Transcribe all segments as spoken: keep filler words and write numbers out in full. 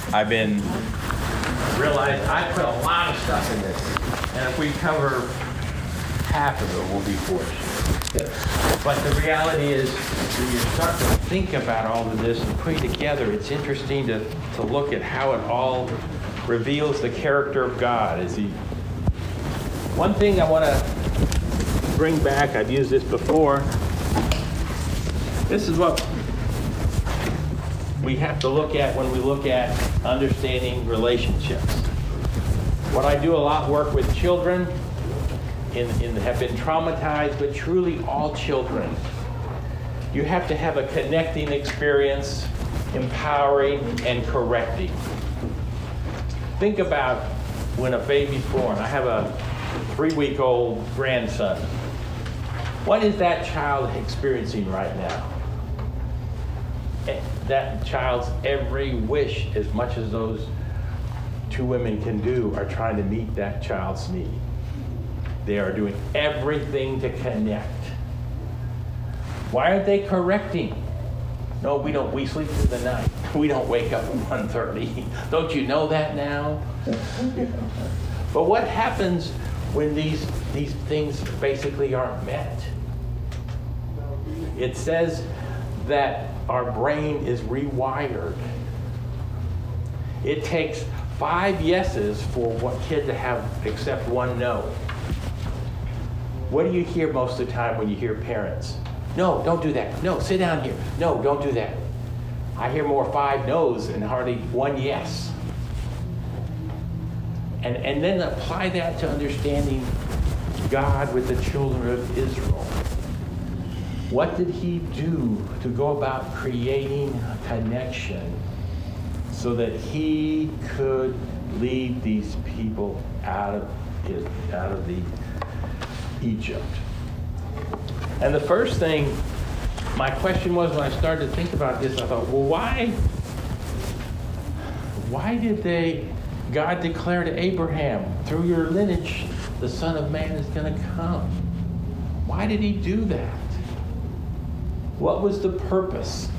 I've been realized I put a lot of stuff in this, and if we cover half of it, we'll be fortunate. But the reality is, when you start to think about all of this and put it together, it's interesting to, to look at how it all reveals the character of God. As he, one thing I want to bring back, I've used this before. This is what we have to look at when we look at understanding relationships. What I do a lot of work with children in, in have been traumatized, but truly all children. You have to have a connecting experience, empowering and correcting. Think about when a baby's born. I have a three-week-old grandson. What is that child experiencing right now? That child's every wish, as much as those two women can do, are trying to meet that child's need. They are doing everything to connect. Why aren't they correcting? No, we don't. We sleep through the night. We don't wake up at one thirty. Don't you know that now? But what happens when these these things basically aren't met? It says that our brain is rewired. It takes five yeses for one kid to have except one no. What do you hear most of the time when you hear parents? No, don't do that. No, sit down here. No, don't do that. I hear more five no's and hardly one yes. And, and then apply that to understanding God with the children of Israel. What did he do to go about creating a connection so that he could lead these people out of his, out of the Egypt? And the first thing, my question was when I started to think about this, I thought, well, why, why did they, God declare to Abraham, through your lineage, the Son of Man is going to come? Why did he do that? What was the purpose?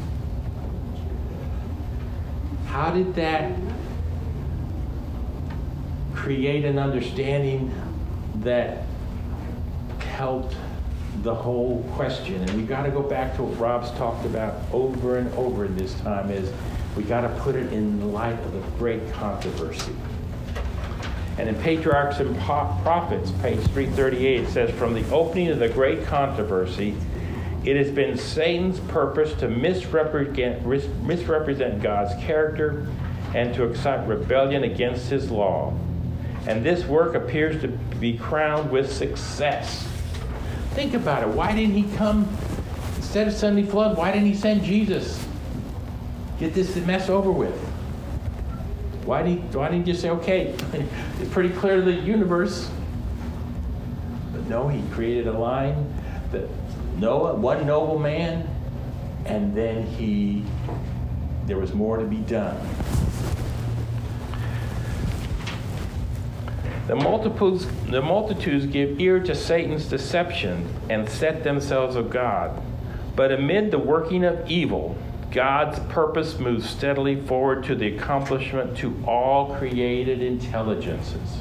How did that create an understanding that helped the whole question? And we got to go back to what Rob's talked about over and over in this time, is we got to put it in the light of the great controversy. And in Patriarchs and Prophets, page three thirty-eight, it says, from the opening of the great controversy, it has been Satan's purpose to misrepresent, misrepresent God's character and to excite rebellion against his law. And this work appears to be crowned with success. Think about it. Why didn't he come, instead of sending flood, why didn't he send Jesus? Get this mess over with. Why didn't he, why didn't he just say, okay, it's pretty clear to the universe. But no, he created a line that Noah, one noble man, and then he, there was more to be done. The multitudes, the multitudes give ear to Satan's deception and set themselves of God. But amid the working of evil, God's purpose moves steadily forward to the accomplishment to all created intelligences.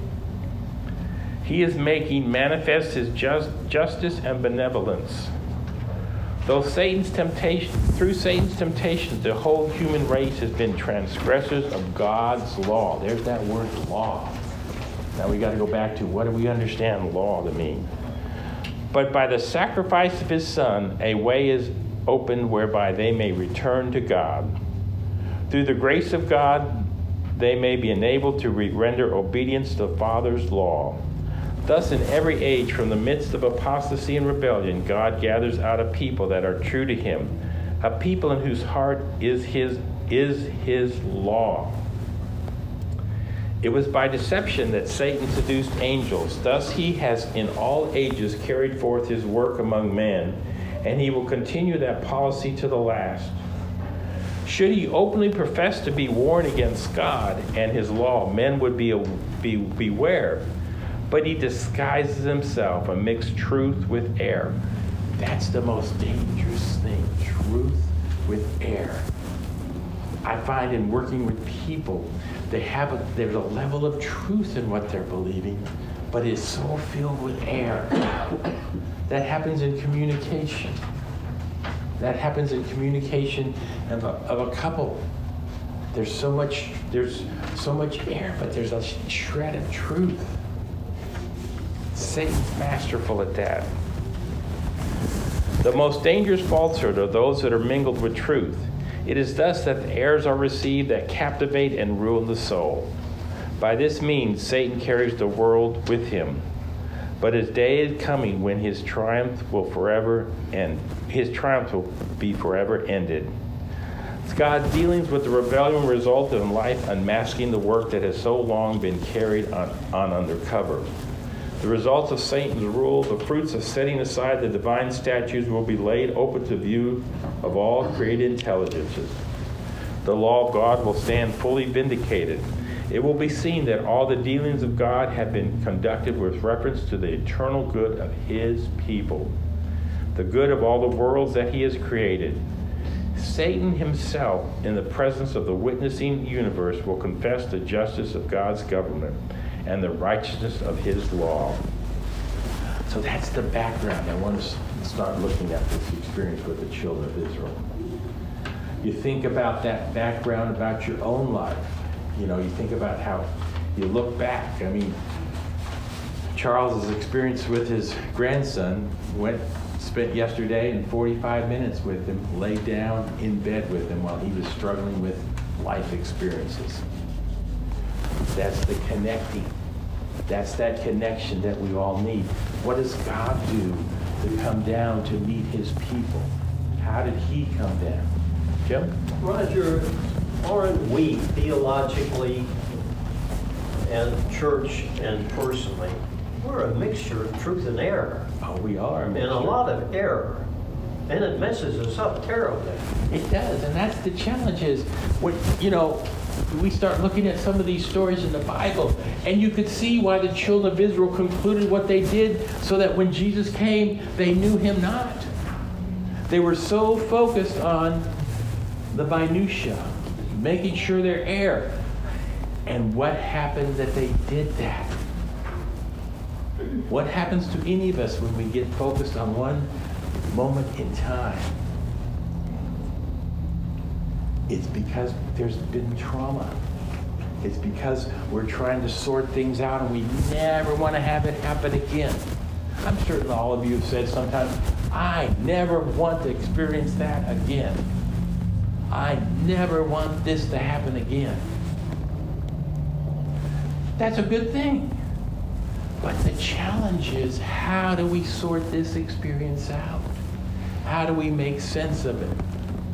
He is making manifest his just, justice and benevolence. Though Satan's temptation, through Satan's temptations, the whole human race has been transgressors of God's law. There's that word, law. Now we got to go back to, what do we understand law to mean? But by the sacrifice of his Son, a way is opened whereby they may return to God. Through the grace of God, they may be enabled to re- render obedience to the Father's law. Thus, in every age, from the midst of apostasy and rebellion, God gathers out a people that are true to him, a people in whose heart is his, is his law. It was by deception that Satan seduced angels. Thus he has in all ages carried forth his work among men, and he will continue that policy to the last. Should he openly profess to be warned against God and his law, men would be, be beware. But he disguises himself and mixes truth with error. That's the most dangerous thing, truth with error. I find in working with people, they have a, there's a level of truth in what they're believing, but it's so filled with air. That happens in communication. That happens in communication of a, of a couple. There's so much, there's so much air, but there's a shred of truth. Satan's masterful at that. The most dangerous falsehood are those that are mingled with truth. It is thus that the errors are received that captivate and ruin the soul. By this means, Satan carries the world with him. But his day is coming when his triumph will forever end. His triumph will be forever ended. God's dealings with the rebellion result in life unmasking the work that has so long been carried on, on undercover. The results of Satan's rule, the fruits of setting aside the divine statutes, will be laid open to view of all created intelligences. The law of God will stand fully vindicated. It will be seen that all the dealings of God have been conducted with reference to the eternal good of his people, the good of all the worlds that he has created. Satan himself, in the presence of the witnessing universe, will confess the justice of God's government and the righteousness of his law. So that's the background. I want to start looking at this experience with the children of Israel. You think about that background about your own life. You know, you think about how you look back. I mean, Charles's experience with his grandson went spent yesterday in forty-five minutes with him, laid down in bed with him while he was struggling with life experiences. That's the connecting. That's that connection that we all need. What does God do to come down to meet his people? How did he come down? Jim? Roger, aren't we theologically and church and personally, we're a mixture of truth and error. Oh, we are. And a lot of error. And it messes us up terribly. It does, and that's the challenge is, when, you know, we start looking at some of these stories in the Bible, and you could see why the children of Israel concluded what they did, so that when Jesus came, they knew him not. They were so focused on the minutia, making sure they're heir. And what happened that they did that? What happens to any of us when we get focused on one moment in time? It's because there's been trauma. It's because we're trying to sort things out and we never want to have it happen again. I'm certain all of you have said sometimes, I never want to experience that again. I never want this to happen again. That's a good thing. But the challenge is, how do we sort this experience out? How do we make sense of it?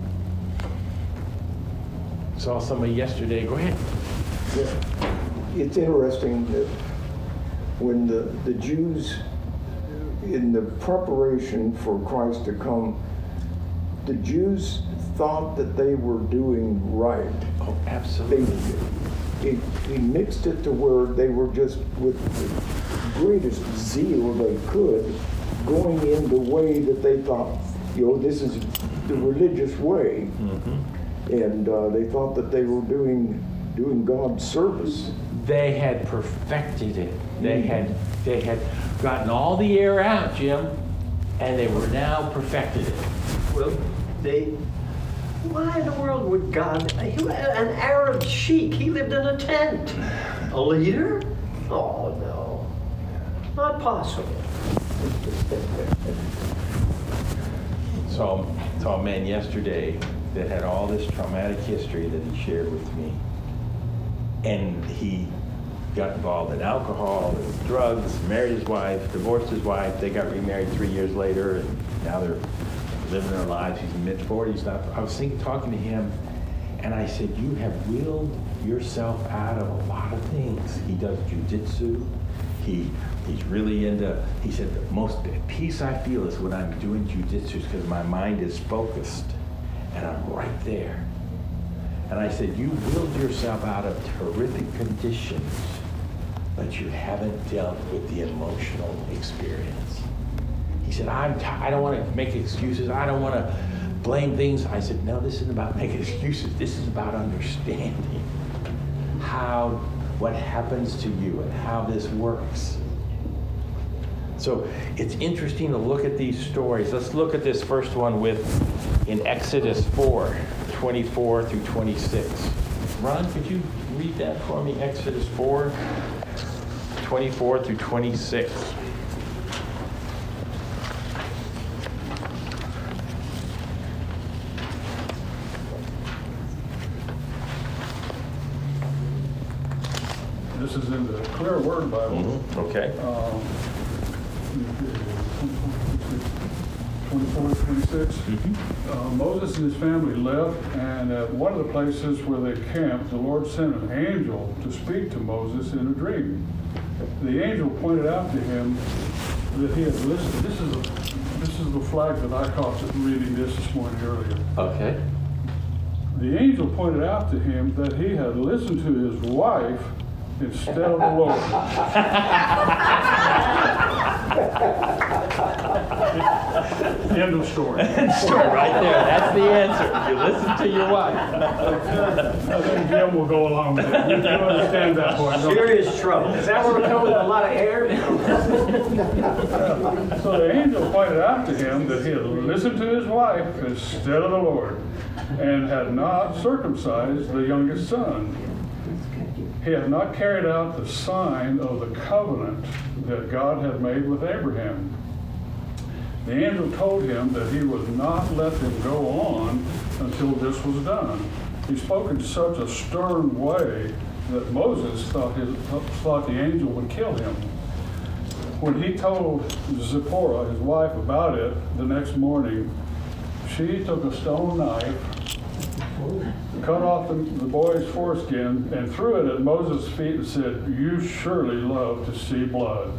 Saw somebody yesterday. Go ahead. Yeah. It's interesting that when the, the Jews, in the preparation for Christ to come, the Jews thought that they were doing right. Oh, absolutely. They, he, he mixed it to where they were just, with the greatest zeal they could, going in the way that they thought, you know, this is the religious way. Mm-hmm. And uh, they thought that they were doing doing God's service. They had perfected it. They had they had gotten all the air out, Jim, and they were now perfected it. Well, they... Why in the world would God... He, an Arab sheik, he lived in a tent. A leader? Oh, no. Not possible. Saw, saw a man yesterday that had all this traumatic history that he shared with me. And he got involved in alcohol and drugs, married his wife, divorced his wife. They got remarried three years later, and now they're living their lives. He's in mid forties now. I was thinking, talking to him, and I said, you have wheeled yourself out of a lot of things. He does jujitsu. He he's really into, he said, the most peace I feel is when I'm doing jujitsu because my mind is focused and I'm right there. And I said, you wheeled yourself out of terrific conditions, but you haven't dealt with the emotional experience. He said, I'm t- I don't want to make excuses. I don't want to blame things. I said, no, this isn't about making excuses. This is about understanding how, what happens to you and how this works. So it's interesting to look at these stories. Let's look at this first one with in Exodus four, twenty-four through twenty-six. Ron, could you read that for me? Exodus four, twenty-four through twenty-six. This is in the Clear Word Bible. Mm-hmm. Okay. Um, twenty-four, twenty-six. Mm-hmm. Uh, Moses and his family left, and at one of the places where they camped, the Lord sent an angel to speak to Moses in a dream. The angel pointed out to him that he had listened. This is a, this is the flag that I caught reading this this morning earlier. Okay. The angel pointed out to him that he had listened to his wife instead of the Lord. End of story. Story right there. That's the answer. You listen to your wife. I think Jim will go along with it. You, you understand that point, don't you? Serious trouble. Is that where we're coming with a lot of air? So the angel pointed out to him that he had listened to his wife instead of the Lord, and had not circumcised the youngest son. He had not carried out the sign of the covenant that God had made with Abraham. The angel told him that he would not let him go on until this was done. He spoke in such a stern way that Moses thought, his, thought the angel would kill him. When he told Zipporah, his wife, about it the next morning, she took a stone knife, cut off the, the boy's foreskin, and threw it at Moses' feet and said, "You surely love to see blood."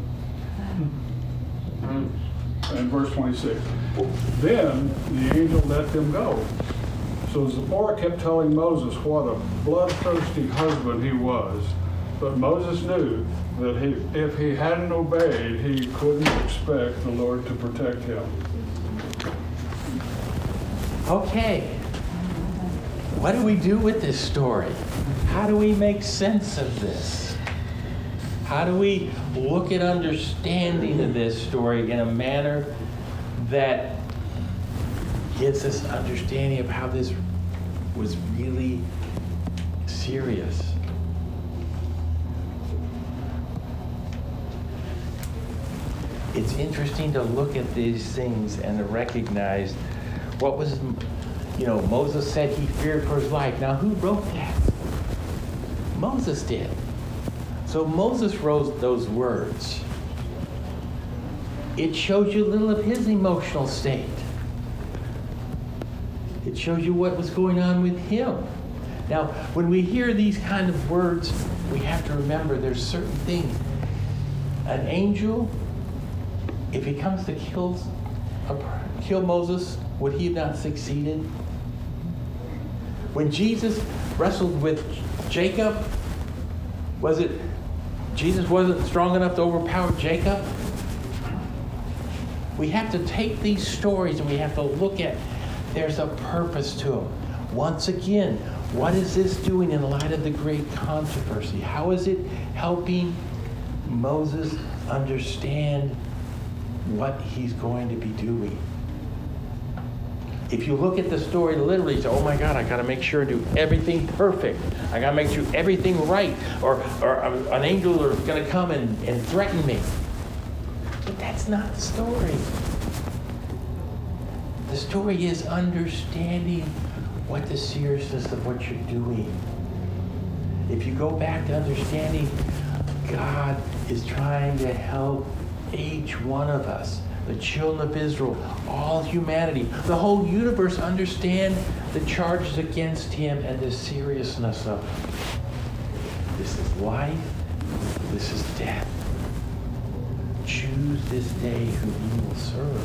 And verse twenty-six. Then the angel let them go. So Zipporah kept telling Moses what a bloodthirsty husband he was. But Moses knew that he, if he hadn't obeyed, he couldn't expect the Lord to protect him. Okay. What do we do with this story? How do we make sense of this? How do we look at understanding of this story in a manner that gives us understanding of how this was really serious? It's interesting to look at these things and to recognize what was, you know, Moses said he feared for his life. Now, who wrote that? Moses did. So Moses wrote those words. It shows you a little of his emotional state. It shows you what was going on with him. Now, when we hear these kind of words, we have to remember there's certain things. An angel, if he comes to kill, kill Moses, would he have not succeeded? When Jesus wrestled with Jacob, was it Jesus wasn't strong enough to overpower Jacob? We have to take these stories and we have to look at, there's a purpose to them. Once again, what is this doing in light of the great controversy? How is it helping Moses understand what he's going to be doing? If you look at the story literally, you say, oh my God, I got to make sure and do everything perfect. I got to make sure everything right. Or, or an angel is going to come and, and threaten me. But that's not the story. The story is understanding what the seriousness of what you're doing. If you go back to understanding, God is trying to help each one of us, the children of Israel, all humanity, the whole universe, understand the charges against him and the seriousness of it. This is life, this is death. Choose this day whom you will serve.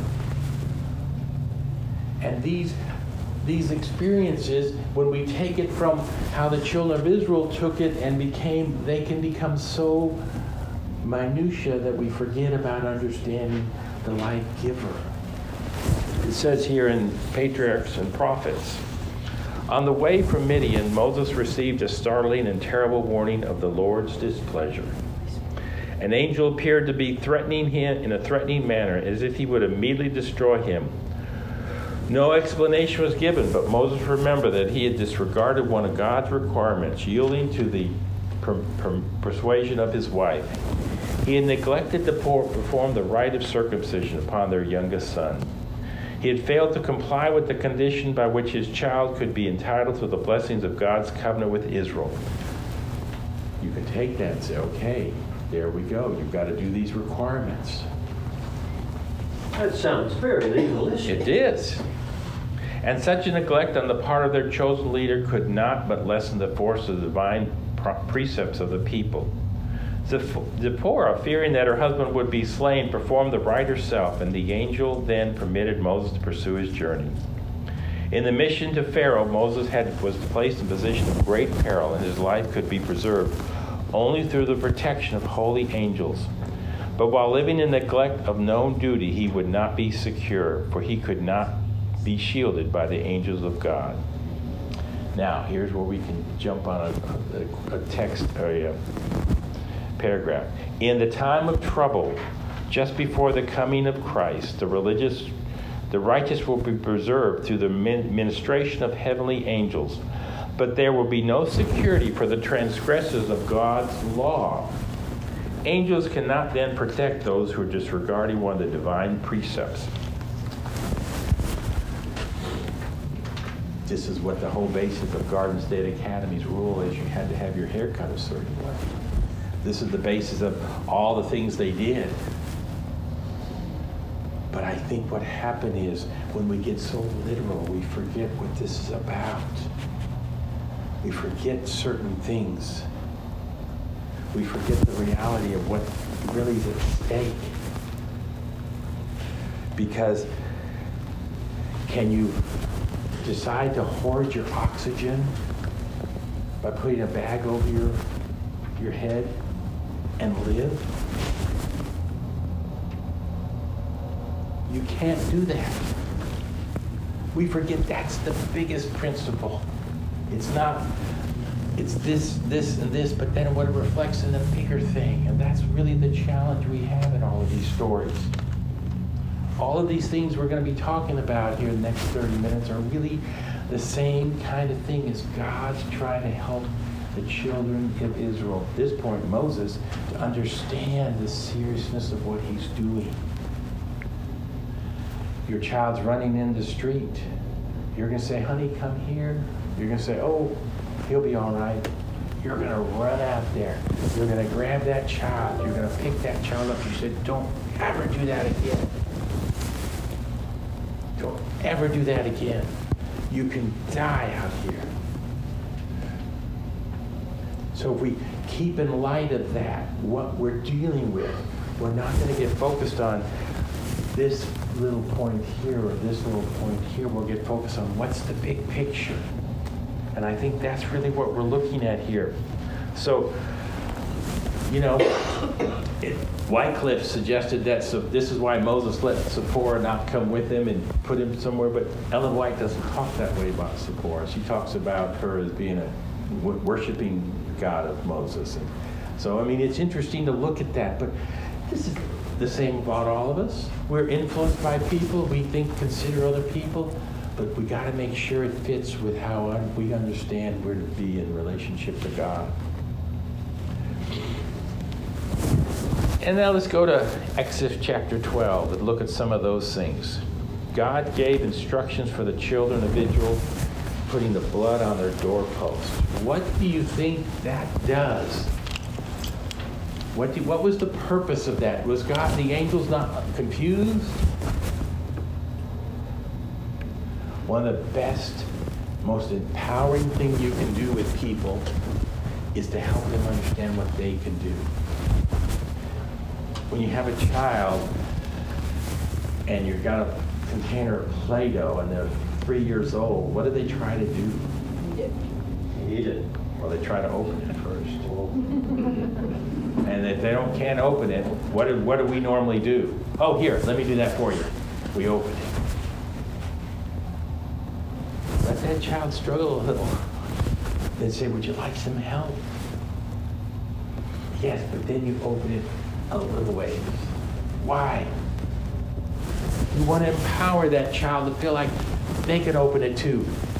And these, these experiences, when we take it from how the children of Israel took it and became, they can become so minutia that we forget about understanding the life giver. It says here in Patriarchs and Prophets, on the way from Midian, Moses received a startling and terrible warning of the Lord's displeasure. An angel appeared to be threatening him in a threatening manner, as if he would immediately destroy him. No explanation was given, but Moses remembered that he had disregarded one of God's requirements, yielding to the per- per- persuasion of his wife. He had neglected to perform the rite of circumcision upon their youngest son. He had failed to comply with the condition by which his child could be entitled to the blessings of God's covenant with Israel. You can take that and say, okay, there we go. You've got to do these requirements. That sounds very legalistic. It is. And such a neglect on the part of their chosen leader could not but lessen the force of the divine precepts of the people. Zipporah, fearing that her husband would be slain, performed the rite herself, and the angel then permitted Moses to pursue his journey. In the mission to Pharaoh, Moses had was placed in a position of great peril, and his life could be preserved only through the protection of holy angels. But while living in neglect of known duty, he would not be secure, for he could not be shielded by the angels of God. Now, here's where we can jump on a, a, a text or a paragraph. In the time of trouble, just before the coming of Christ, the religious, the righteous will be preserved through the ministration of heavenly angels, but there will be no security for the transgressors of God's law. Angels cannot then protect those who are disregarding one of the divine precepts. This is what the whole basis of Garden State Academy's rule is. You had to have your hair cut a certain way. This is the basis of all the things they did. But I think what happened is when we get so literal, we forget what this is about. We forget certain things. We forget the reality of what really is at stake. Because can you decide to hoard your oxygen by putting a bag over your, your head and live? You can't do that. We forget that's the biggest principle. It's not, it's this, this, and this, but then what it reflects in a bigger thing. And that's really the challenge we have in all of these stories. All of these things we're going to be talking about here in the next thirty minutes are really the same kind of thing as God's trying to help the children of Israel, at this point Moses, to understand the seriousness of what he's doing. Your child's running in the street. You're going to say, honey, come here. You're going to say, oh, he'll be all right. You're going to run out there. You're going to grab that child. You're going to pick that child up. You said, don't ever do that again. Don't ever do that again. You can die out here. So if we keep in light of that, what we're dealing with, we're not going to get focused on this little point here or this little point here. We'll get focused on what's the big picture. And I think that's really what we're looking at here. So, you know, it, Wycliffe suggested that, so this is why Moses let Zipporah not come with him and put him somewhere, but Ellen White doesn't talk that way about Zipporah. She talks about her as being a worshiping God of Moses. And so, I mean, it's interesting to look at that, but this is the same about all of us. We're influenced by people. We think, consider other people, but we got to make sure it fits with how we understand where to be in relationship to God. And now let's go to Exodus chapter twelve and look at some of those things. God gave instructions for the children of Israel, putting the blood on their doorposts. What do you think that does? What, do, what was the purpose of that? Was God, the angels, not confused? One of the best, most empowering things you can do with people is to help them understand what they can do. When you have a child and you've got a container of Play-Doh and they're three years old, what do they try to do? Eat it. Eat it. Well, they try to open it first. And if they don't can't open it, what do, what do we normally do? Oh, here, let me do that for you. We open it. that child struggle a little, then say, would you like some help? Yes, but then you open it a little ways. Why? You want to empower that child to feel like they can open it too.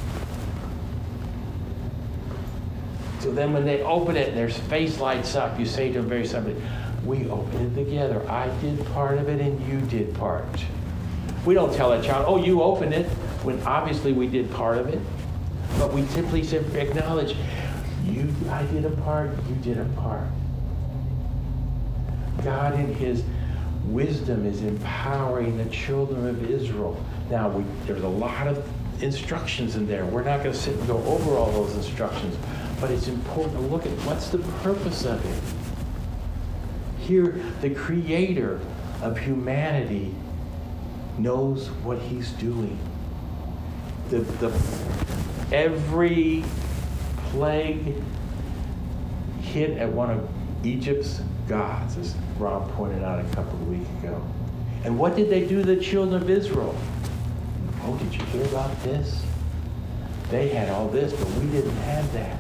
So then when they open it and their face lights up, you say to them very simply, we opened it together. I did part of it and you did part. We don't tell a child, oh, you opened it, when obviously we did part of it. But we simply acknowledge, you, I did a part, you did a part. God in his wisdom is empowering the children of Israel. Now, we, there's a lot of instructions in there. We're not going to sit and go over all those instructions, but it's important to look at what's the purpose of it. Here, the creator of humanity knows what he's doing. The, the, every plague hit at one of Egypt's gods, as Rob pointed out a couple of weeks ago. And what did they do to the children of Israel? Oh, did you hear about this? They had all this, but we didn't have that.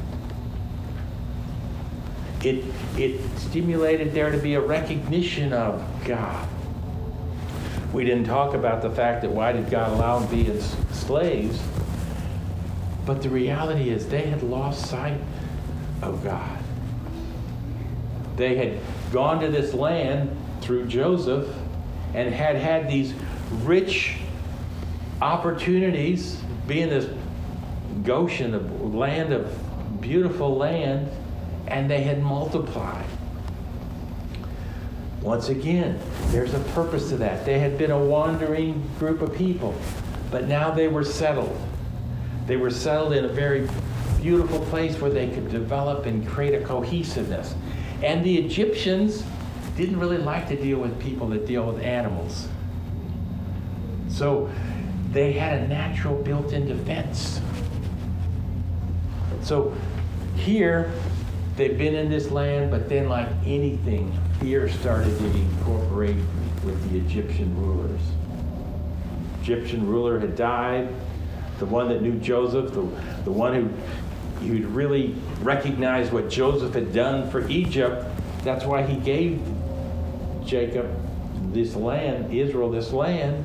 It, it stimulated there to be a recognition of God. We didn't talk about the fact that why did God allow them to be as slaves? But the reality is they had lost sight of God. They had gone to this land through Joseph and had had these rich opportunities, being this Goshen, a land of beautiful land, and they had multiplied. Once again, there's a purpose to that. They had been a wandering group of people, but now they were settled. They were settled in a very beautiful place where they could develop and create a cohesiveness. And the Egyptians didn't really like to deal with people that deal with animals. So they had a natural built-in defense. So here, they've been in this land, but then like anything, fear started to incorporate with the Egyptian rulers. Egyptian ruler had died. The one that knew Joseph, the, the one who who'd really recognized what Joseph had done for Egypt, that's why he gave Jacob this land, Israel this land.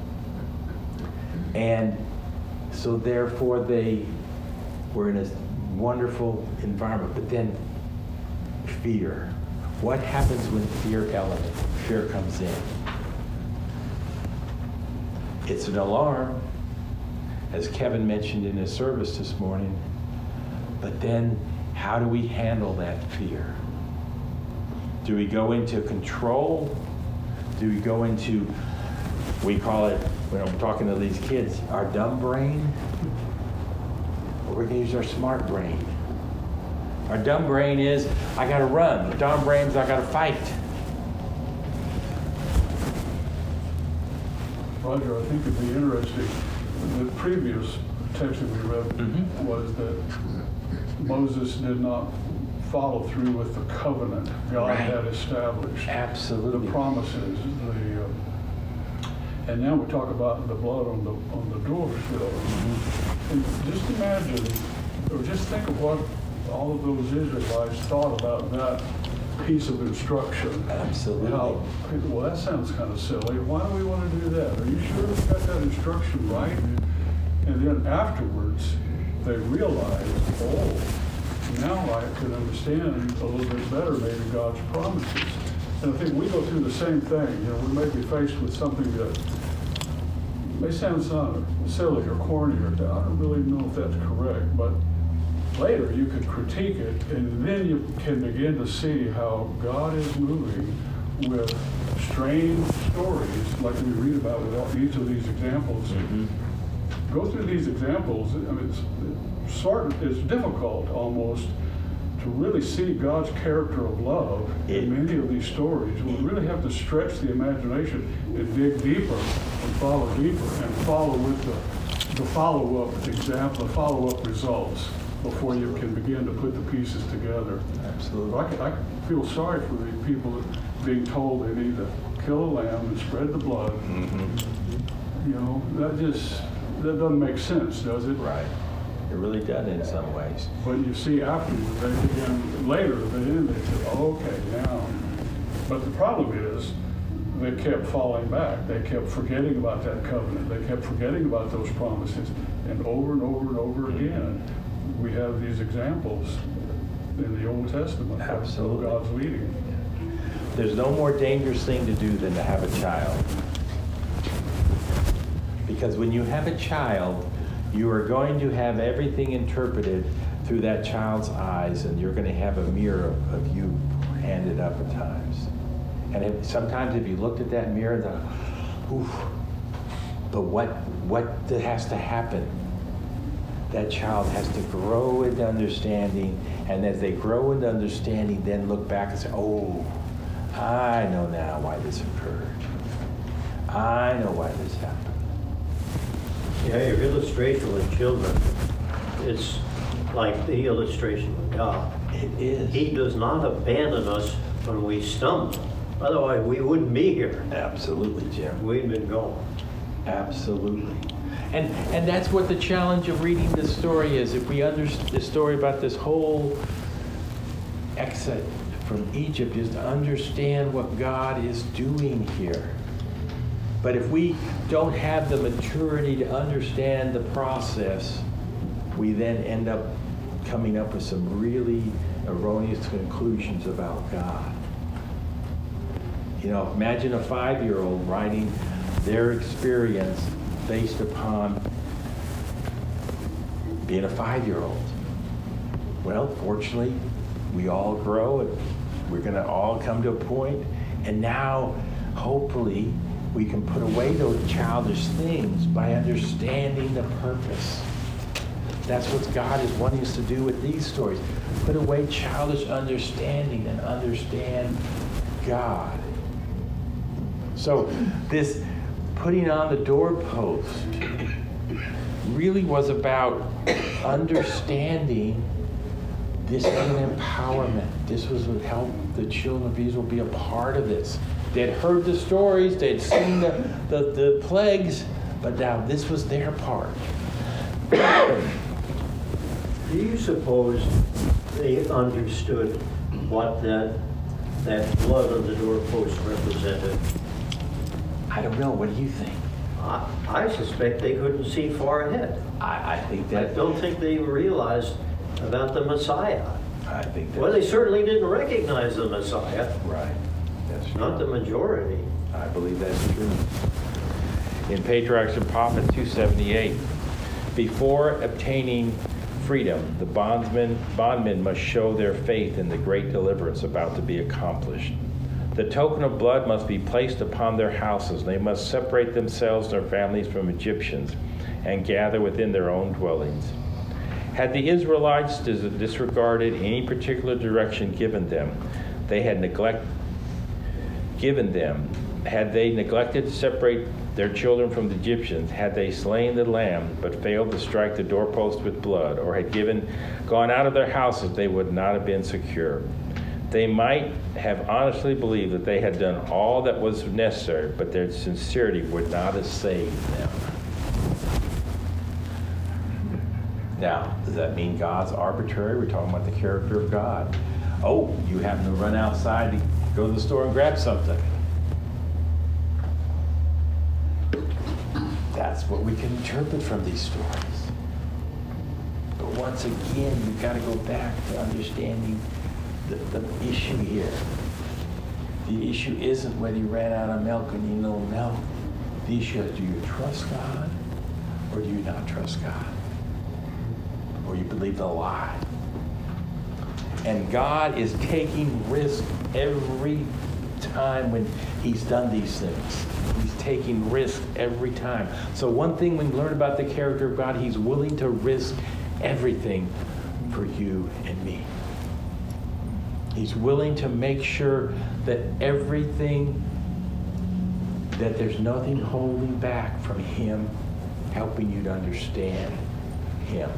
And so therefore they were in a wonderful environment. But then fear. What happens when fear element, fear comes in? It's an alarm, as Kevin mentioned in his service this morning. But then how do we handle that fear? Do we go into control? Do we go into, we call it, when I'm talking to these kids, our dumb brain? Or we're going to use our smart brain? Our dumb brain is, I got to run. The dumb brain is, I got to fight. Roger, I think it'd be interesting. The previous text that we read mm-hmm. was that Moses did not follow through with the covenant God right. had established. Absolutely. The promises. The uh, and now we talk about the blood on the on the doorsill. Mm-hmm. And just imagine, or just think of what all of those Israelites thought about that piece of instruction. Absolutely. How, well, that sounds kind of silly. Why do we want to do that? Are you sure we got that instruction right? And then afterwards, they realized, oh, now I can understand a little bit better maybe God's promises. And I think we go through the same thing. You know, we may be faced with something that may sound silly or corny or I don't really know if that's correct, but later you can critique it and then you can begin to see how God is moving with strange stories like we read about with each of these examples. Mm-hmm. Go through these examples. I mean, it's, sort of, it's difficult almost to really see God's character of love in many of these stories. We really have to stretch the imagination and dig deeper and follow deeper and follow with the, the follow-up example, the follow-up results before you can begin to put the pieces together. Absolutely. I, I feel sorry for the people being told they need to kill a lamb and spread the blood. Mm-hmm. You know, that just, that doesn't make sense, does it? Right. It really does in some ways. But you see afterwards, they began, later, they didn't, they said, oh, okay, now. But the problem is, they kept falling back. They kept forgetting about that covenant. They kept forgetting about those promises. And over and over and over again, we have these examples in the Old Testament Absolutely. of God's leading. There's no more dangerous thing to do than to have a child. Because when you have a child, you are going to have everything interpreted through that child's eyes, and you're going to have a mirror of, of you handed up at times. And if, sometimes if you looked at that mirror, the, oof, but what, what has to happen? That child has to grow into understanding, and as they grow into understanding, then look back and say, oh, I know now why this occurred. I know why this happened. Yeah, your illustration with children, it's like the illustration with God. It is. He does not abandon us when we stumble. Otherwise, we wouldn't be here. Absolutely, Jim. We'd been gone. Absolutely. And and that's what the challenge of reading this story is. If we understand the story about this whole exit from Egypt, is to understand what God is doing here. But if we don't have the maturity to understand the process, we then end up coming up with some really erroneous conclusions about God. You know, imagine a five-year-old writing their experience based upon being a five-year-old. Well, fortunately, we all grow, and we're going to all come to a point, and now, hopefully, we can put away those childish things by understanding the purpose. That's what God is wanting us to do with these stories. Put away childish understanding and understand God. So this putting on the doorpost really was about understanding this was an empowerment. This was what helped the children of Israel be a part of this. They'd heard the stories, they'd seen the, the, the plagues, but now this was their part. Do you suppose they understood what that that blood on the doorpost represented? I don't know. What do you think? I, I suspect they couldn't see far ahead. I, I think I that. don't think they realized about the Messiah. I think that. Well, they certainly didn't recognize the Messiah. Right. That's true. Not the majority. I believe that's true. In Patriarchs and Prophets two seventy-eight, before obtaining freedom, the bondsmen, bondmen must show their faith in the great deliverance about to be accomplished. The token of blood must be placed upon their houses. They must separate themselves and their families from Egyptians and gather within their own dwellings. Had the Israelites disregarded any particular direction given them, they had neglect given them, had they neglected to separate their children from the Egyptians, had they slain the lamb but failed to strike the doorpost with blood, or had given gone out of their houses, they would not have been secure. They might have honestly believed that they had done all that was necessary, but their sincerity would not have saved them. Now, does that mean God's arbitrary? We're talking about the character of God. Oh, you happen to run outside to go to the store and grab something. That's what we can interpret from these stories. But once again, you've got to go back to understanding the, the issue here. The issue isn't whether you ran out of milk and you know milk. The issue is, do you trust God or do you not trust God? Or you believe the lie? And God is taking risk every time when he's done these things. He's taking risk every time. So one thing we learn about the character of God, he's willing to risk everything for you and me. He's willing to make sure that everything, that there's nothing holding back from him helping you to understand him.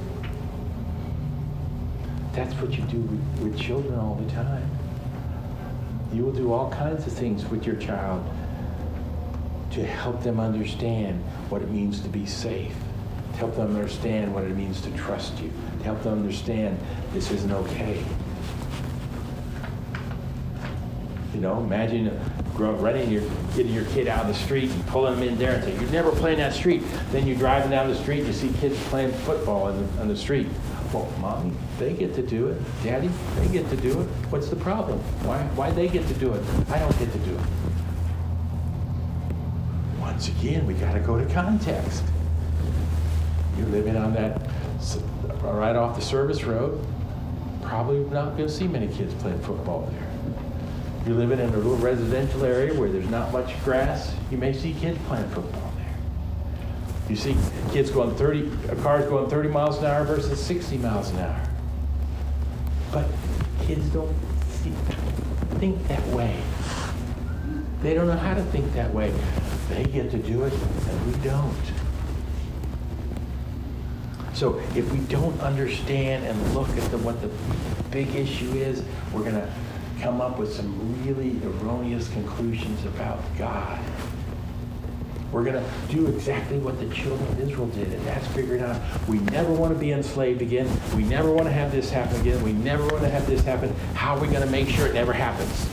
That's what you do with, with children all the time. You will do all kinds of things with your child to help them understand what it means to be safe, to help them understand what it means to trust you, to help them understand this isn't okay. You know, imagine growing, running your, getting your kid out of the street and pulling them in there and saying, "You're never playing that street." Then you're driving down the street and you see kids playing football on the, on the street. Well, Mommy, they get to do it. Daddy, they get to do it. What's the problem? Why why they get to do it? I don't get to do it. Once again, we got to go to context. You're living on that, right off the service road, probably not going to see many kids playing football there. You're living in a little residential area where there's not much grass, you may see kids playing football there. You see kids going thirty, cars going thirty miles an hour versus sixty miles an hour. But kids don't see, think that way. They don't know how to think that way. They get to do it, and we don't. So if we don't understand and look at the, what the big issue is, we're going to come up with some really erroneous conclusions about God. We're going to do exactly what the children of Israel did, and that's figuring out we never want to be enslaved again. We never want to have this happen again. We never want to have this happen. How are we going to make sure it never happens?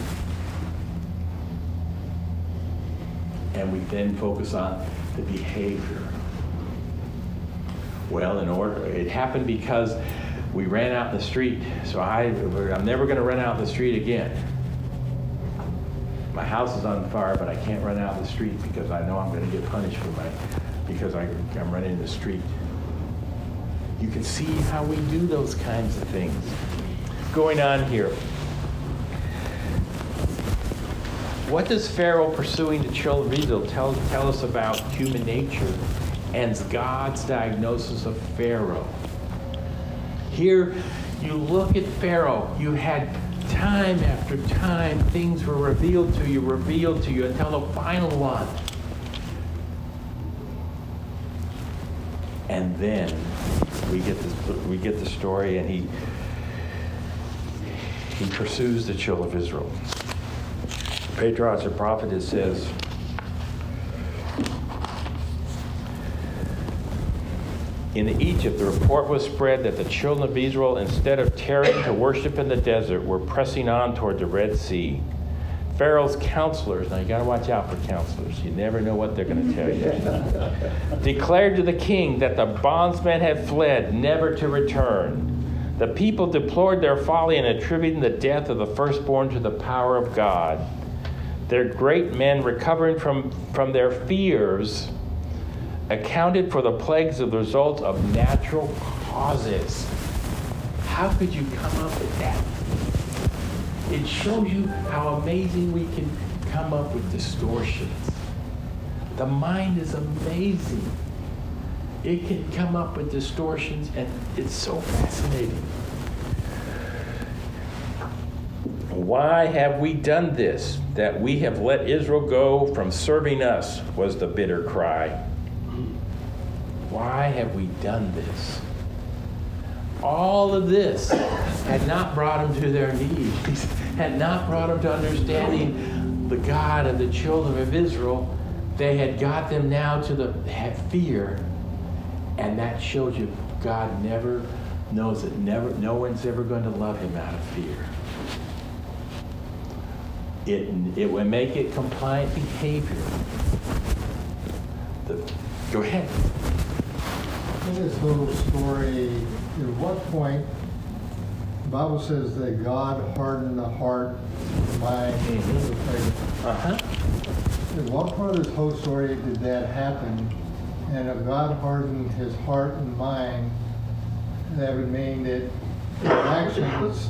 And we then focus on the behavior. Well, in order, it happened because we ran out in the street, so I, I'm never going to run out in the street again. My house is on fire, but I can't run out in the street because I know I'm going to get punished for my, because I, I'm running in the street. You can see how we do those kinds of things. Going on here. What does Pharaoh pursuing the children of Israel tell, tell us about human nature and God's diagnosis of Pharaoh? Here, you look at Pharaoh. You had time after time, things were revealed to you, revealed to you until the final one. And then we get this, we get the story, and he he pursues the children of Israel. Patriarchs and Prophetess says, in Egypt, the report was spread that the children of Israel, instead of tarrying to worship in the desert, were pressing on toward the Red Sea. Pharaoh's counselors, now you got to watch out for counselors. You never know what they're going to tell you. Declared to the king that the bondsmen had fled, never to return. The people deplored their folly in attributing the death of the firstborn to the power of God. Their great men, recovering from, from their fears, accounted for the plagues of the results of natural causes. How could you come up with that? It shows you how amazing we can come up with distortions. The mind is amazing. It can come up with distortions, and it's so fascinating. Why have we done this, that we have let Israel go from serving us, was the bitter cry. Why have we done this? All of this had not brought them to their knees, had not brought them to understanding the God of the children of Israel. They had got them now to the fear, and that shows you God never knows that never, no one's ever going to love him out of fear. It, it will make it compliant behavior. The, go ahead. In this little story, at what point, the Bible says that God hardened the heart, the mind, mm-hmm. the faith. Uh-huh. At what point of this whole story did that happen? And if God hardened his heart and mind, that would mean that his actions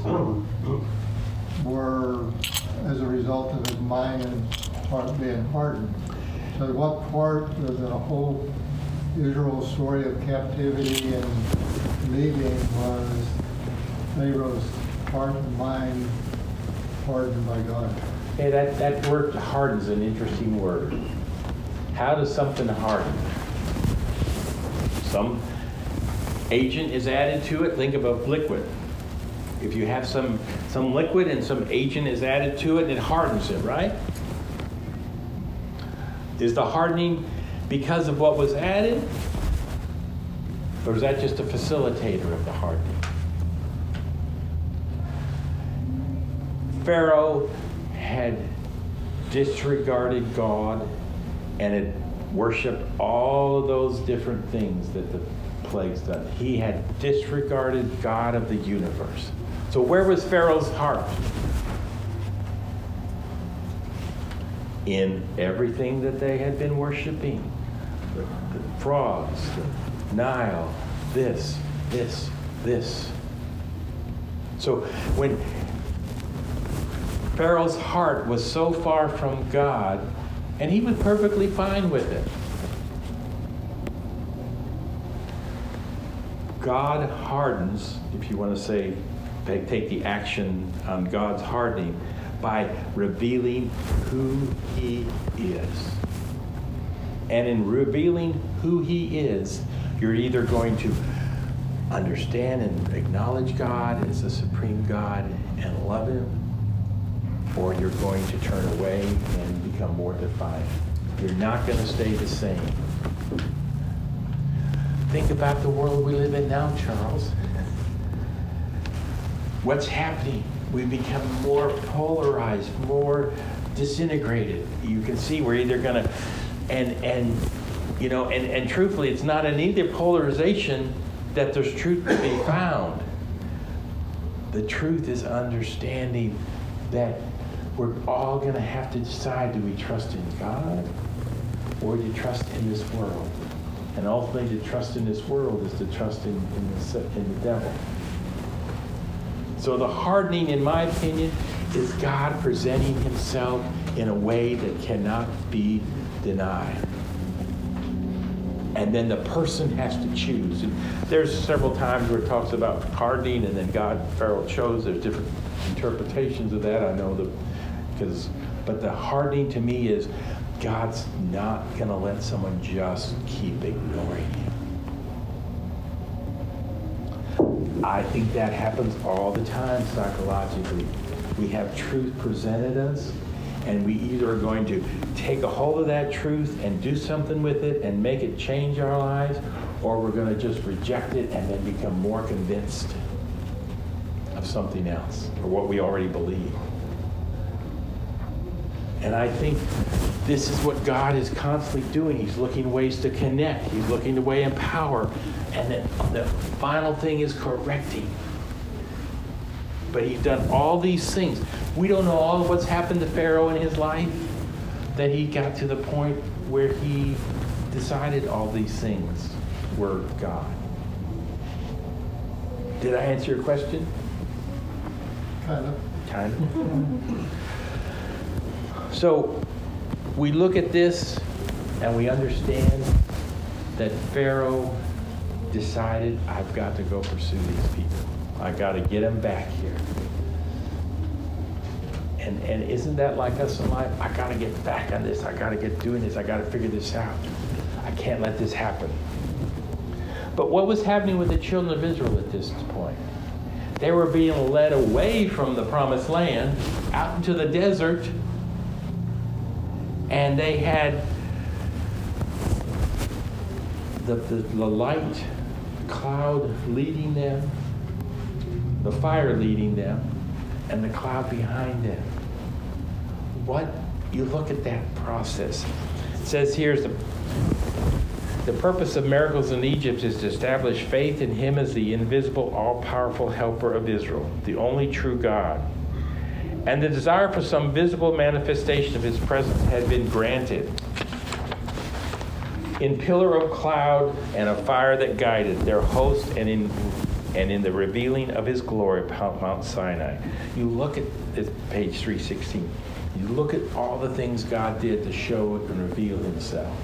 were as a result of his mind and heart being hardened. So what part of the whole Israel story of captivity and leaving was Pharaoh's heart and mind hardened by God? Hey, that, that word harden is an interesting word. How does something harden? Some agent is added to it. Think of a liquid. If you have some, some liquid and some agent is added to it, it hardens it, right? Is the hardening because of what was added? Or was that just a facilitator of the hardening? Pharaoh had disregarded God and had worshipped all of those different things that the plagues done. He had disregarded God of the universe. So where was Pharaoh's heart? In everything that they had been worshiping. The, the frogs, the Nile, this, this, this. So when Pharaoh's heart was so far from God, and he was perfectly fine with it. God hardens, if you want to say, take the action on God's hardening, by revealing who he is. And in revealing who he is, you're either going to understand and acknowledge God as the supreme God and love him, or you're going to turn away and become mortified. You're not going to stay the same. Think about the world we live in now, Charles. What's happening? We become more polarized, more disintegrated. You can see we're either going to, and and you know, and, and truthfully, it's not in either polarization that there's truth to be found. The truth is understanding that we're all going to have to decide, do we trust in God or do you trust in this world? And ultimately, to trust in this world is to trust in, in, the, in the devil. So the hardening, in my opinion, is God presenting himself in a way that cannot be denied. And then the person has to choose. And there's several times where it talks about hardening, and then God, Pharaoh chose. There's different interpretations of that. I know the, because, but the hardening to me is God's not going to let someone just keep ignoring him. I think that happens all the time psychologically. We have truth presented us, and we either are going to take a hold of that truth and do something with it and make it change our lives, or we're going to just reject it and then become more convinced of something else or what we already believe. And I think this is what God is constantly doing. He's looking ways to connect. He's looking to way empower. And then the final thing is correcting. But he's done all these things. We don't know all of what's happened to Pharaoh in his life, that he got to the point where he decided all these things were God. Did I answer your question? Kind of. Kind of. So we look at this and we understand that Pharaoh decided, I've got to go pursue these people. I got to get them back here. And and isn't that like us in life? I got to get back on this. I got to get doing this. I got to figure this out. I can't let this happen. But what was happening with the children of Israel at this point? They were being led away from the promised land out into the desert. And they had the, the, the light cloud leading them, the fire leading them, and the cloud behind them. What, you look at that process. It says here's the, the purpose of miracles in Egypt is to establish faith in him as the invisible, all-powerful helper of Israel, the only true God. And the desire for some visible manifestation of his presence had been granted. In pillar of cloud and a fire that guided their host, and in and in the revealing of his glory upon Mount Sinai. You look at this, page three sixteen. You look at all the things God did to show and reveal himself.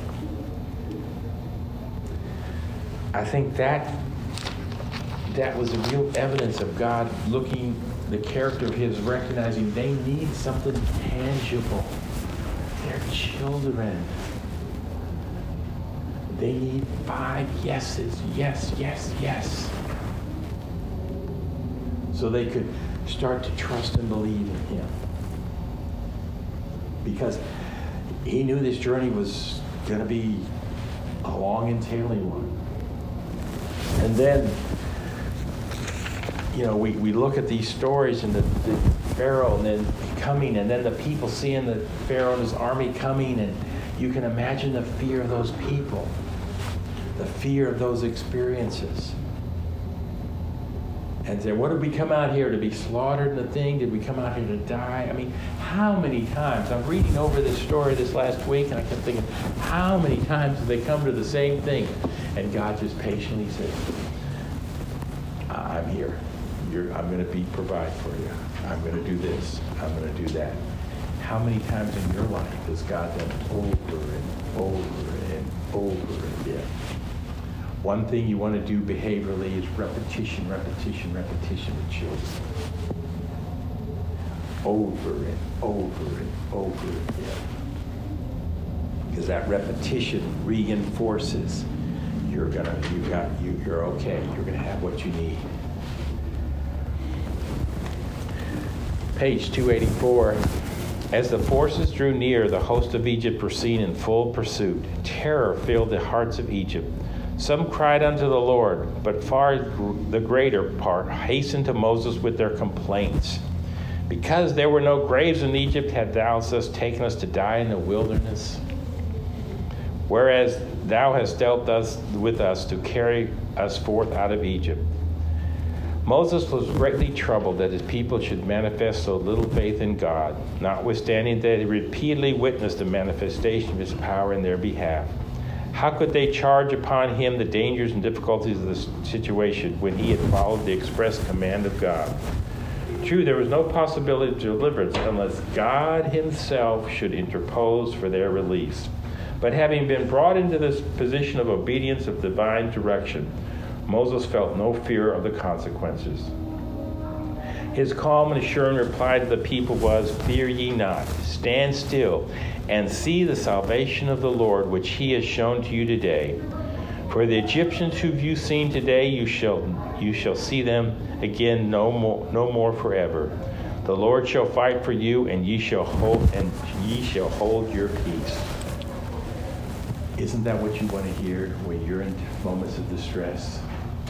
I think that that was a real evidence of God looking, the character of his, recognizing they need something tangible. They're children. They need five yeses. Yes, yes, yes. So they could start to trust and believe in him. Because he knew this journey was going to be a long, entailing one. And then, you know, we, we look at these stories and the, the Pharaoh and then coming, and then the people seeing the Pharaoh and his army coming, and you can imagine the fear of those people, the fear of those experiences. And say, what did we come out here to be slaughtered in the thing? Did we come out here to die? I mean, how many times? I'm reading over this story this last week, and I kept thinking, how many times did they come to the same thing? And God just patiently said, I'm here. You're, I'm going to be provide for you. I'm going to do this. I'm going to do that. How many times in your life has God done over and over and over again? One thing you want to do behaviorally is repetition, repetition, repetition with children. Over and over and over again. Because that repetition reinforces you're gonna, you got, you, you're okay. You're gonna have what you need. Page two eighty-four. As the forces drew near, the host of Egypt were seen in full pursuit. Terror filled the hearts of Egypt. Some cried unto the Lord, but far the greater part hastened to Moses with their complaints. Because there were no graves in Egypt, had thou thus taken us to die in the wilderness? Whereas thou hast dealt thus with us to carry us forth out of Egypt. Moses was greatly troubled that his people should manifest so little faith in God, notwithstanding that he repeatedly witnessed the manifestation of his power in their behalf. How could they charge upon him the dangers and difficulties of the situation when he had followed the express command of God? True, there was no possibility of deliverance unless God himself should interpose for their release. But having been brought into this position of obedience of divine direction, Moses felt no fear of the consequences. His calm and assuring reply to the people was, Fear ye not, stand still, and see the salvation of the Lord, which he has shown to you today. For the Egyptians whom you seen today, you shall you shall see them again no more no more forever. The Lord shall fight for you, and ye shall hold and ye shall hold your peace. Isn't that what you want to hear when you're in moments of distress?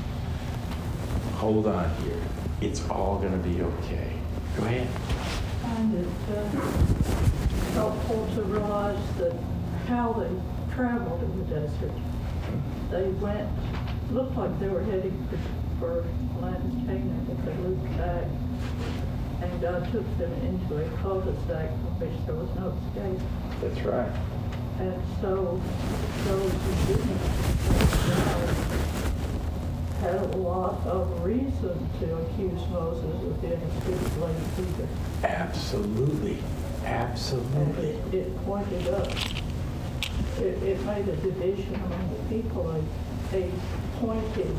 Hold on here. It's all going to be okay. Go ahead. find it uh, helpful to realize that how they traveled in the desert. They went, looked like they were heading for, for land of Canaan, but they looped back, and God took them into a cul-de-sac from which there was no escape. That's right. And so those who didn't God had a lot of reason to accuse Moses of being a spiritual leader. Absolutely. Absolutely. And it, it pointed up, it, it made a division among the people, a, a pointed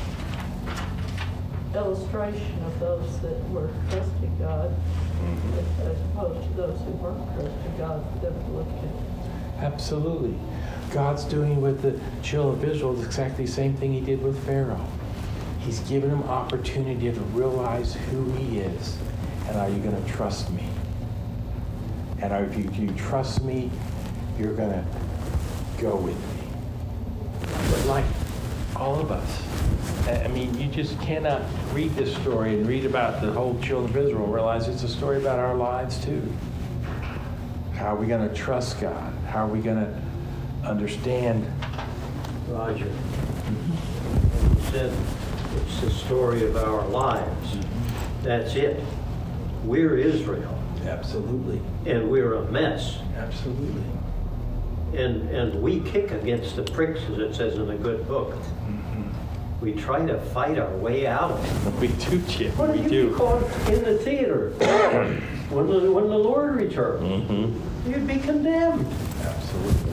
illustration of those that were trusting God, mm-hmm. as opposed to those who weren't trusting God for them to look at. Absolutely. God's doing with the children of Israel is exactly the same thing he did with Pharaoh. He's given them opportunity to realize who he is. And are you going to trust me? And are, if you, you trust me, you're going to go with me. But like all of us, I mean, you just cannot read this story and read about the whole children of Israel and realize it's a story about our lives too. How are we going to trust God? How are we going to understand? Roger. Mm-hmm. You said it's the story of our lives. Mm-hmm. That's it. We're Israel. Absolutely. And we're a mess. Absolutely. And and we kick against the pricks, as it says in a good book. Mm-hmm. We try to fight our way out of it. We do, Jim. What we do do. you be caught in the theater when the when the Lord returns? Mm-hmm. You'd be condemned. Absolutely.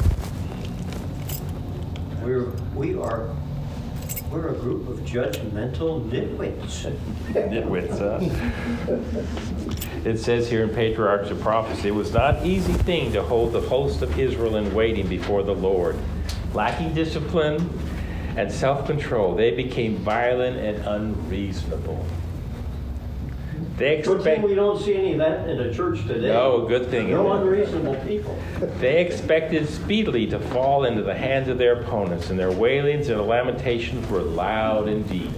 We're we are we're a group of judgmental nitwits. Nitwits, huh? It says here in Patriarchs and Prophets, it was not an easy thing to hold the host of Israel in waiting before the Lord. Lacking discipline and self-control, they became violent and unreasonable. They Good thing we expect. don't see any of that in the church today. No, good thing. No isn't it? unreasonable people. They expected speedily to fall into the hands of their opponents, and their wailings and lamentations were loud indeed.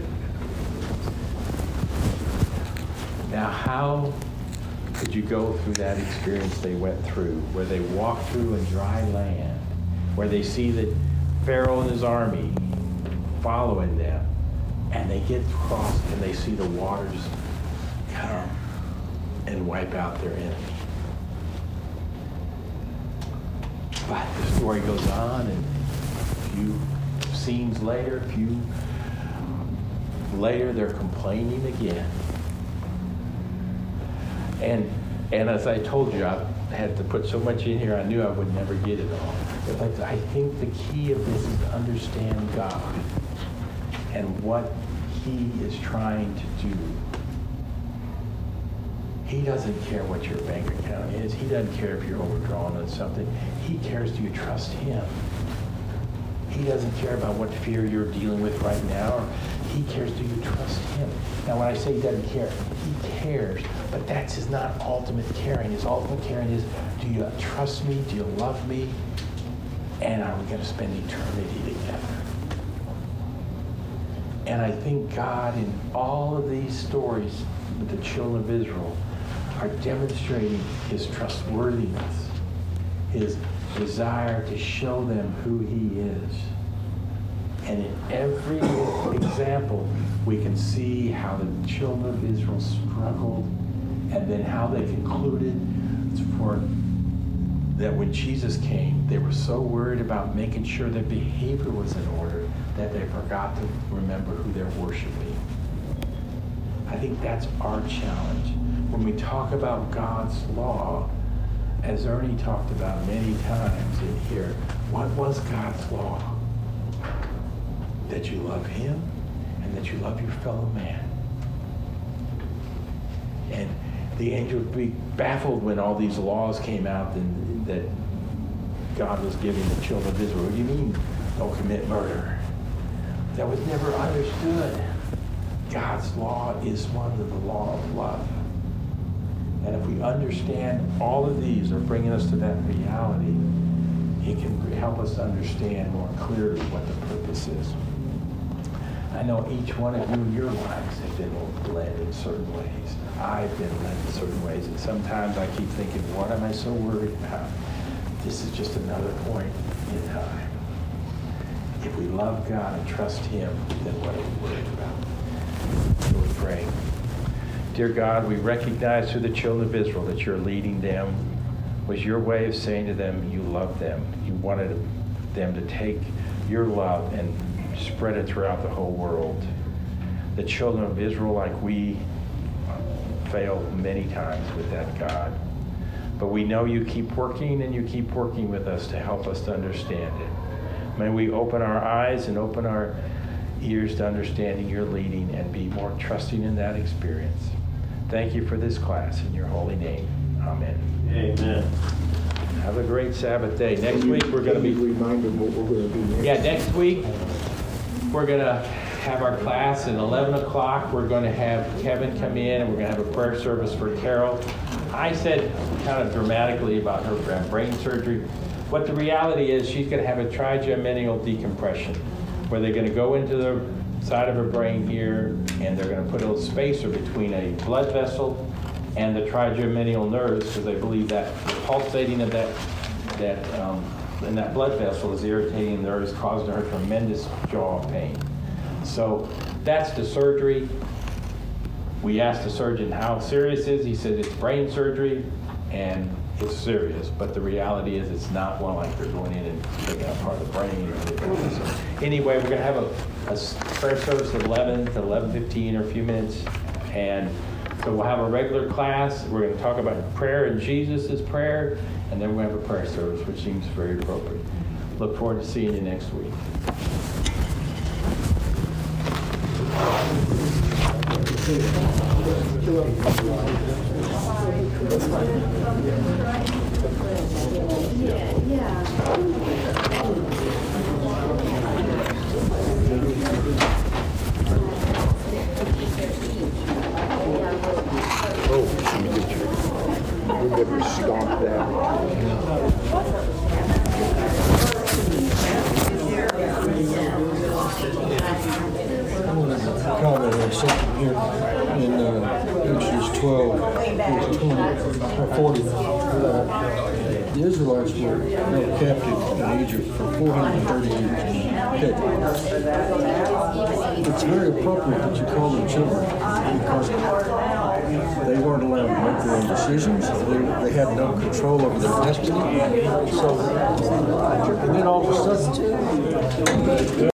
Now, how could you go through that experience they went through, where they walk through a dry land, where they see that Pharaoh and his army following them, and they get across and they see the waters come and wipe out their enemy? But the story goes on, and a few scenes later, a few later, they're complaining again. And and as I told you, I had to put so much in here, I knew I would never get it all. But I think the key of this is to understand God and what He is trying to do. He doesn't care what your bank account is. He doesn't care if you're overdrawn on something. He cares, do you trust Him? He doesn't care about what fear you're dealing with right now. He cares, do you trust Him? Now, when I say He doesn't care, He cares, but that's His not ultimate caring. His ultimate caring is, do you trust me? Do you love me? And are we going to spend eternity together? And I think God, in all of these stories with the children of Israel, are demonstrating His trustworthiness, His desire to show them who He is. And in every example, we can see how the children of Israel struggled, and then how they concluded for that when Jesus came, they were so worried about making sure their behavior was in order that they forgot to remember who they're worshiping. I think that's our challenge. When we talk about God's law, as Ernie talked about many times in here, what was God's law? That you love Him and that you love your fellow man. And the angel would be baffled when all these laws came out and, that God was giving the children of Israel. What do you mean, don't commit murder? That was never understood. God's law is one of the law of love. And if we understand all of these are bringing us to that reality, it can help us to understand more clearly what the purpose is. I know each one of you in your lives have been led in certain ways. I've been led in certain ways, and sometimes I keep thinking, what am I so worried about? This is just another point in time. If we love God and trust Him, then what are we worried about? So we pray. Dear God, we recognize through the children of Israel that you're leading them. Was your way of saying to them you love them. You wanted them to take your love and spread it throughout the whole world. The children of Israel, like we, failed many times with that, God. But we know you keep working, and you keep working with us to help us to understand it. May we open our eyes and open our ears to understanding your leading and be more trusting in that experience. Thank you for this class in your holy name. Amen. Amen. Have a great Sabbath day. Next week we're going to be... Remind them what we're going to do next. Yeah, next week we're going to have our class at eleven o'clock. We're going to have Kevin come in, and we're going to have a prayer service for Carol. I said kind of dramatically about her brain surgery. What the reality is, she's going to have a trigeminal decompression, where they're going to go into the side of her brain here, and they're going to put a little spacer between a blood vessel and the trigeminal nerves, because they believe that the pulsating of that that um, in that blood vessel is irritating nerves, causing her tremendous jaw pain. So that's the surgery. We asked the surgeon how serious it is. He said it's brain surgery, and it's serious. But the reality is it's not one like they're going in and taking out part of the brain or anything. So anyway, we're going to have a, a prayer service at eleven to eleven fifteen, or a few minutes. And so we'll have a regular class. We're going to talk about prayer and Jesus' prayer. And then we're going to have a prayer service, which seems very appropriate. Look forward to seeing you next week. Yeah, yeah. ever stop that. I want to comment on something here in uh, Exodus twelve, verse twenty, or forty. Uh, the Israelites were held captive in Egypt for four hundred thirty years. Okay. It's very appropriate that you call them children because they weren't allowed to make their own decisions. They, they had no control over their destiny. So, and then all of a sudden,